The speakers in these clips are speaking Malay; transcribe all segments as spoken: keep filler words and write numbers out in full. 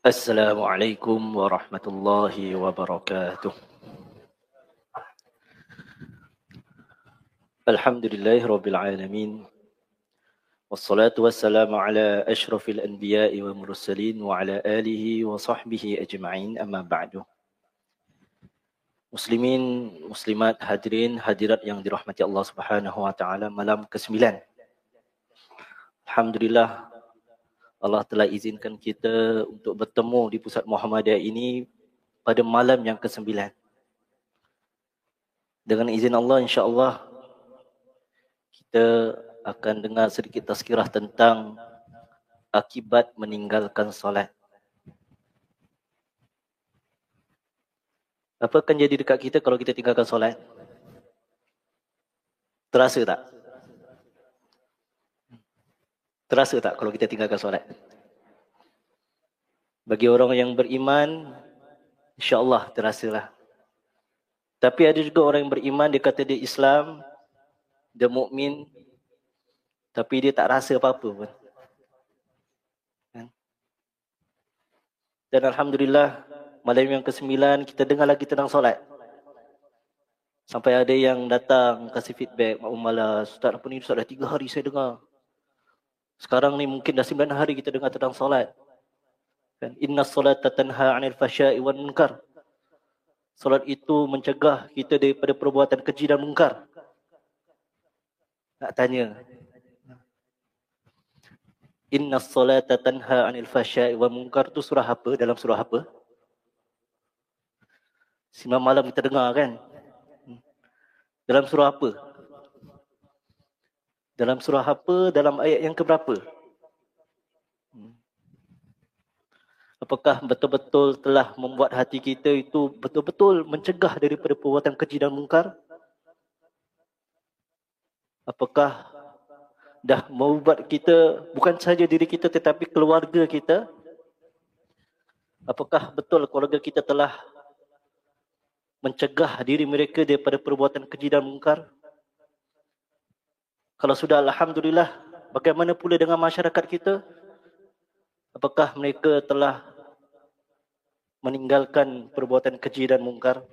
Assalamualaikum warahmatullahi wabarakatuh. Alhamdulillahi rabbil alamin. Wassalatu wassalamu ala ashrafil anbiya'i wa mursalin wa ala alihi wa sahbihi ajma'in, amma ba'du. Muslimin, muslimat, hadirin, hadirat yang dirahmati Allah Subhanahu wa taala, malam kesembilan. Alhamdulillah, Allah telah izinkan kita untuk bertemu di Pusat Muhammadiyah ini pada malam yang kesembilan. Dengan izin Allah, insya-Allah kita akan dengar sedikit tazkirah tentang akibat meninggalkan solat. Apa akan jadi dekat kita kalau kita tinggalkan solat? Terasa tak? Terasa tak kalau kita tinggalkan solat? Bagi orang yang beriman, insya-Allah terasalah. Tapi ada juga orang yang beriman, dia kata dia Islam, dia mukmin, tapi dia tak rasa apa-apa pun. Dan Alhamdulillah, malam yang kesembilan kita dengar lagi tentang solat. Sampai ada yang datang kasih feedback, Mak Malas, Ustaz apa ni, Ustaz dah tiga hari saya dengar. Sekarang ni mungkin dah sembilan hari kita dengar tentang solat. Kan? Inna solata tanha 'anil fahsya'i wan munkar. Solat itu mencegah kita daripada perbuatan keji dan mungkar. Nak tanya, Inna solata tanha 'anil fahsya'i wan munkar tu surah apa? Dalam surah apa? Semalam malam kita dengar kan? Dalam surah apa? Dalam surah apa? Dalam ayat yang keberapa? Apakah betul-betul telah membuat hati kita itu betul-betul mencegah daripada perbuatan keji dan mungkar? Apakah dah membuat kita, bukan sahaja diri kita tetapi keluarga kita? Apakah betul keluarga kita telah mencegah diri mereka daripada perbuatan keji dan mungkar? Kalau sudah, Alhamdulillah, bagaimana pula dengan masyarakat kita? Apakah mereka telah meninggalkan perbuatan keji dan mungkar?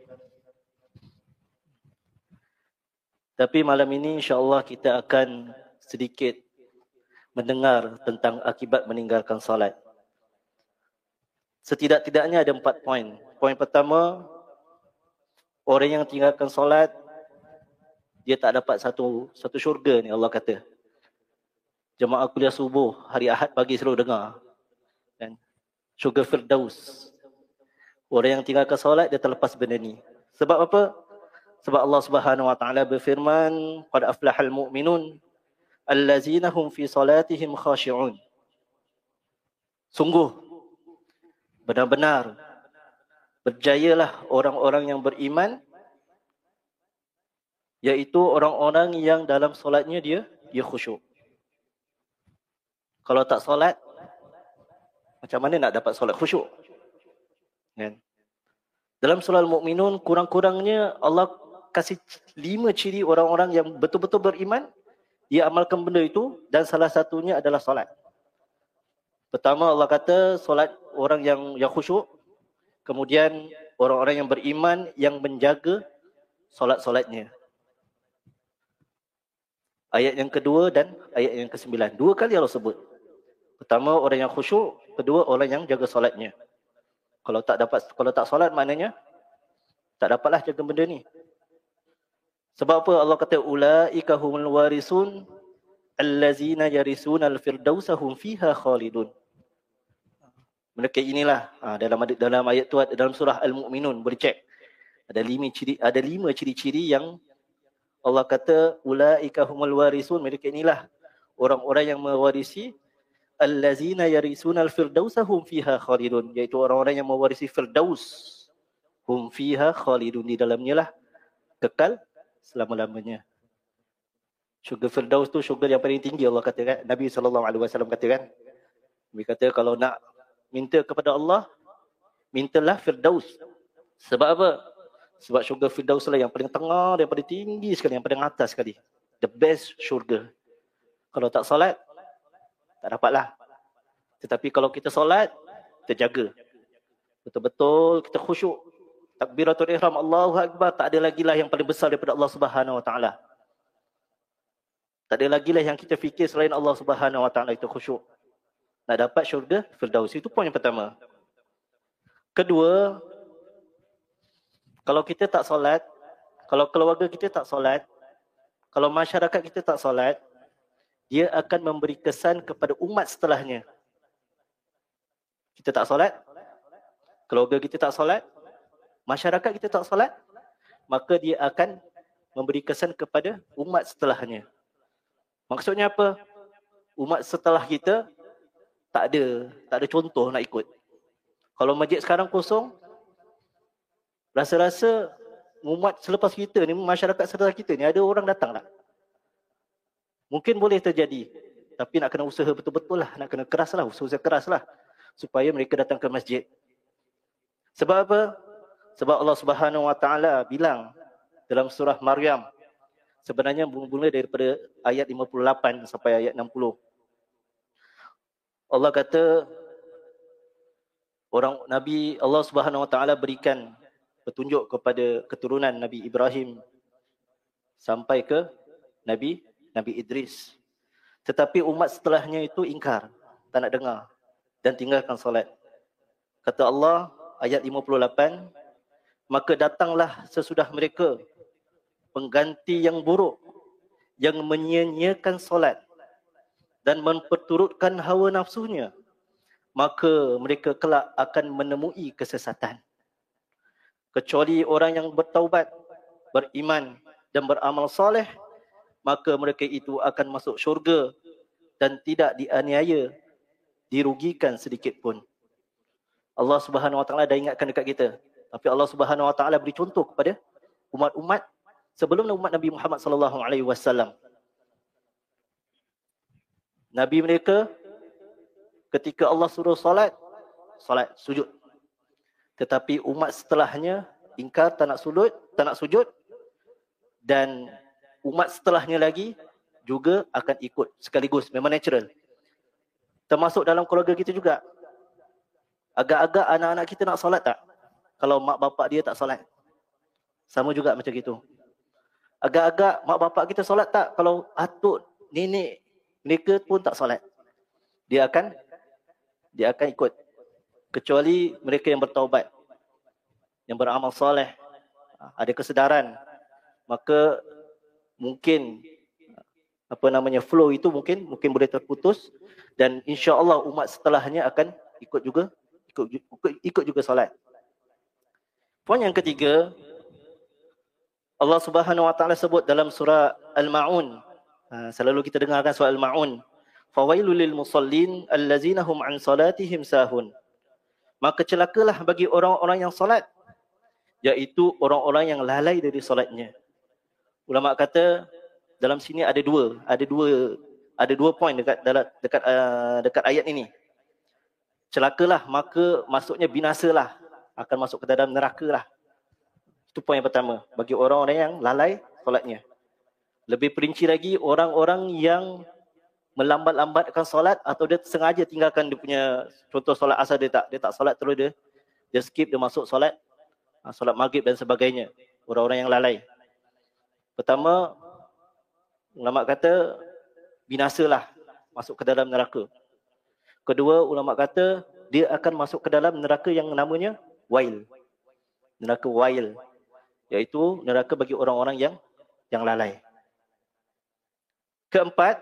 Tapi malam ini insya-Allah kita akan sedikit mendengar tentang akibat meninggalkan solat. Setidak-tidaknya ada empat poin. Poin pertama, orang yang tinggalkan solat, dia tak dapat satu satu syurga ni, Allah kata. Jemaah kuliah subuh hari Ahad pagi selalu dengar. Kan? Syurga Firdaus. Orang yang tinggalkan solat, dia terlepas benda ni. Sebab apa? Sebab Allah Subhanahu wa taala berfirman, qad aflahal mu'minun allazina hum fi salatihim khashi'un. Sungguh benar-benar berjayalah orang-orang yang beriman, iaitu orang-orang yang dalam solatnya dia dia khusyuk. Kalau tak solat, macam mana nak dapat solat khusyuk? Kan? Dalam surah Al-Mu'minun, kurang-kurangnya Allah kasih lima ciri orang-orang yang betul-betul beriman, dia amalkan benda itu, dan salah satunya adalah solat. Pertama, Allah kata solat orang yang yang khusyuk. Kemudian orang-orang yang beriman yang menjaga solat-solatnya. Ayat yang kedua dan ayat yang kesembilan. Dua kali Allah sebut. Pertama orang yang khusyuk, kedua orang yang jaga solatnya. Kalau tak dapat, kalau tak solat maknanya tak dapatlah jaga benda ni. Sebab apa Allah kata ulaika humul warisun allazina yarisuna al-firdausa hum fiha khalidun. Mereka inilah ha, dalam dalam ayat tu, dalam surah Al-Mu'minun, boleh cek. Ada lima ciri, ada lima ciri-ciri yang Allah kata ulaika humul warisun, mereka inilah orang-orang yang mewarisi allazina yarisuna al-firdausa hum fiha khalidun, iaitu orang-orang yang mewarisi firdaus. Hum fiha khalidun, di dalamnya lah kekal selama-lamanya. Syurga firdaus tu syurga yang paling tinggi, Allah kata kan. Nabi sallallahu alaihi wasallam kata kan. Nabi kata kalau nak minta kepada Allah, mintalah firdaus. Sebab apa? Sebab syurga firdaus lah yang paling tengah, yang paling tinggi sekali, yang paling atas sekali. The best syurga. Kalau tak solat, tak dapatlah. Tetapi kalau kita solat, kita jaga. Betul-betul kita khusyuk. Takbiratul ihram, Allahu Akbar, tak ada lagi lah yang paling besar daripada Allah Subhanahu Wa Taala. Tak ada lagi lah yang kita fikir selain Allah Subhanahu Wa Taala, itu khusyuk. Nak dapat syurga Firdaus. Itu poin yang pertama. Kedua, kalau kita tak solat, kalau keluarga kita tak solat, kalau masyarakat kita tak solat, dia akan memberi kesan kepada umat setelahnya. Kita tak solat, keluarga kita tak solat, masyarakat kita tak solat, maka dia akan memberi kesan kepada umat setelahnya. Maksudnya apa? Umat setelah kita tak ada, tak ada contoh nak ikut. Kalau masjid sekarang kosong, rasa-rasa umat selepas kita ni, masyarakat setelah kita ni, ada orang datang tak? Mungkin boleh terjadi, tapi nak kena usaha betul-betul lah, nak kena keras lah, usaha keras lah, supaya mereka datang ke masjid. Sebab apa? Sebab Allah Subhanahu Wa Taala bilang dalam surah Maryam, sebenarnya mula daripada ayat lima puluh lapan sampai ayat enam puluh. Allah kata, orang Nabi Allah Subhanahu Wa Taala berikan petunjuk kepada keturunan Nabi Ibrahim sampai ke Nabi Nabi Idris. Tetapi umat setelahnya itu ingkar, tak nak dengar dan tinggalkan solat. Kata Allah ayat lima puluh lapan, maka datanglah sesudah mereka pengganti yang buruk, yang menyia-nyiakan solat dan memperturutkan hawa nafsunya, maka mereka kelak akan menemui kesesatan. Kecuali orang yang bertaubat, beriman dan beramal soleh, maka mereka itu akan masuk syurga dan tidak dianiaya, dirugikan sedikit pun. Allah Subhanahu Wa Taala dah ingatkan dekat kita, tapi Allah Subhanahu Wa Taala beri contoh kepada umat-umat sebelum umat Nabi Muhammad sallallahu alaihi wasallam. Nabi mereka ketika Allah suruh solat, solat, sujud. Tetapi umat setelahnya ingkar, tak nak sujud, tak nak sujud, dan umat setelahnya lagi juga akan ikut sekaligus, memang natural. Termasuk dalam keluarga kita juga. Agak-agak anak-anak kita nak solat tak? Kalau mak bapak dia tak solat. Sama juga macam gitu. Agak-agak mak bapak kita solat tak? Kalau atuk, nenek mereka pun tak solat. Dia akan dia akan ikut. Kecuali mereka yang bertaubat, yang beramal soleh, ada kesedaran, maka mungkin apa namanya flow itu mungkin mungkin boleh terputus, dan insya-Allah umat setelahnya akan ikut juga ikut ikut, ikut juga solat. Poin yang ketiga, Allah Subhanahu Wa Taala sebut dalam surah Al-Maun. Ha, selalu kita dengarkan surah Al-Maun. Fawailul lil musallin allazina hum an salatihim sahun. Maka celakalah bagi orang-orang yang solat, iaitu orang-orang yang lalai dari solatnya. Ulama kata dalam sini ada dua, ada dua, ada dua poin dekat dalam dekat uh, dekat ayat ini. Celakalah, maka maksudnya binasalah, akan masuk ke dalam neraka lah. Itu poin yang pertama, bagi orang-orang yang lalai solatnya. Lebih perinci lagi, orang-orang yang melambat-lambatkan solat atau dia sengaja tinggalkan dia punya, contoh solat asar dia tak dia tak solat terus dia dia skip, dia masuk solat solat maghrib dan sebagainya. Orang-orang yang lalai. Pertama, ulama kata binasalah, masuk ke dalam neraka. Kedua, ulama kata dia akan masuk ke dalam neraka yang namanya wail. Neraka wail, iaitu neraka bagi orang-orang yang yang lalai. Keempat,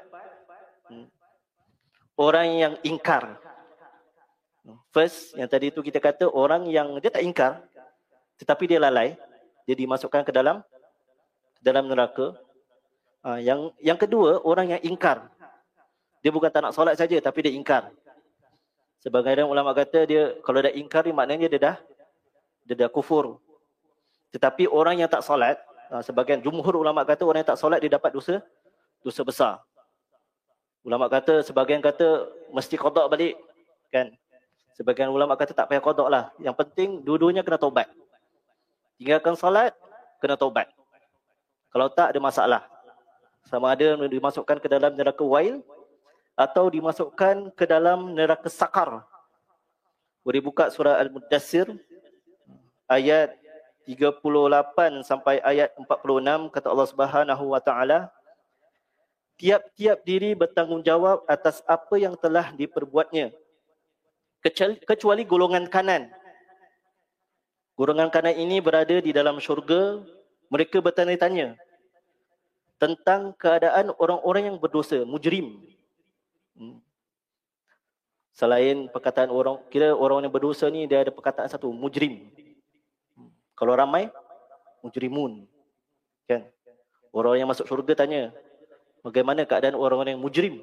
orang yang ingkar. First, yang tadi itu kita kata orang yang dia tak ingkar tetapi dia lalai, dia dimasukkan ke dalam ke dalam neraka. Ha, yang yang kedua, orang yang ingkar. Dia bukan tak nak solat saja tapi dia ingkar. Sebagian ulama kata dia kalau dah ingkar ni maknanya dia dah dia dah kufur. Tetapi orang yang tak solat, ha, sebagian jumhur ulama kata orang yang tak solat dia dapat dosa dosa besar. Ulama kata, sebagian kata mesti qada balik, kan? Sebagian ulama kata tak payah qada lah. Yang penting dua-duanya kena taubat. Tinggalkan salat, kena taubat. Kalau tak, ada masalah. Sama ada dimasukkan ke dalam neraka wail atau dimasukkan ke dalam neraka sakar. Boleh buka surah Al-Muddassir ayat tiga puluh lapan sampai ayat empat puluh enam, kata Allah Subhanahu wa taala, tiap-tiap diri bertanggungjawab atas apa yang telah diperbuatnya, kecuali golongan kanan. Golongan kanan ini berada di dalam syurga. Mereka bertanya-tanya tentang keadaan orang-orang yang berdosa, mujrim. Hmm. Selain perkataan orang, kira orang yang berdosa ni dia ada perkataan satu, mujrim. Hmm. Kalau ramai, mujrimun. Kan? Orang yang masuk syurga tanya, bagaimana keadaan orang-orang yang mujrim?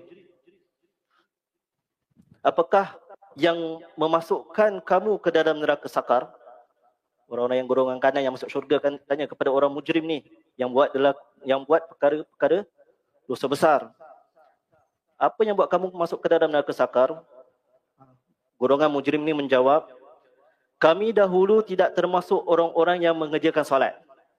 Apakah yang memasukkan kamu ke dalam neraka sakar? Orang-orang yang golongan kanan yang masuk syurga kan tanya kepada orang mujrim ni, yang buat adalah yang buat perkara-perkara dosa besar. Apa yang buat kamu masuk ke dalam neraka sakar? Golongan mujrim ni menjawab, kami dahulu tidak termasuk orang-orang yang mengerjakan solat.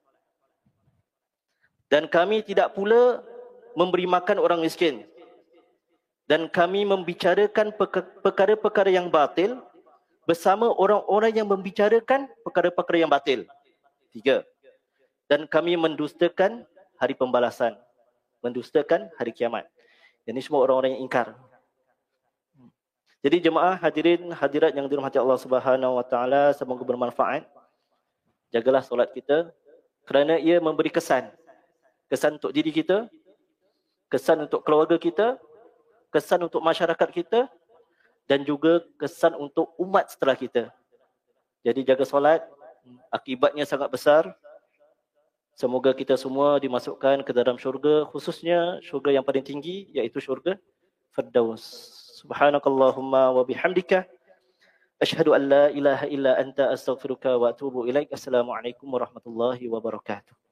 Dan kami tidak pula memberi makan orang miskin. Dan kami membicarakan perkara-perkara yang batil bersama orang-orang yang membicarakan perkara-perkara yang batil. Tiga. Dan kami mendustakan hari pembalasan. Mendustakan hari kiamat. Ini semua orang-orang yang ingkar. Jadi jemaah hadirin hadirat yang dirahmati Allah Subhanahu wa taala, semoga bermanfaat. Jagalah solat kita kerana ia memberi kesan. Kesan untuk diri kita, kesan untuk keluarga kita, kesan untuk masyarakat kita, dan juga kesan untuk umat setelah kita. Jadi jaga solat, akibatnya sangat besar. Semoga kita semua dimasukkan ke dalam syurga, khususnya syurga yang paling tinggi, iaitu syurga Firdaus. Subhanakallahumma wa bihamdika asyhadu an la ilaha illa anta astaghfiruka wa atubu ilaik. Assalamualaikum warahmatullahi wabarakatuh.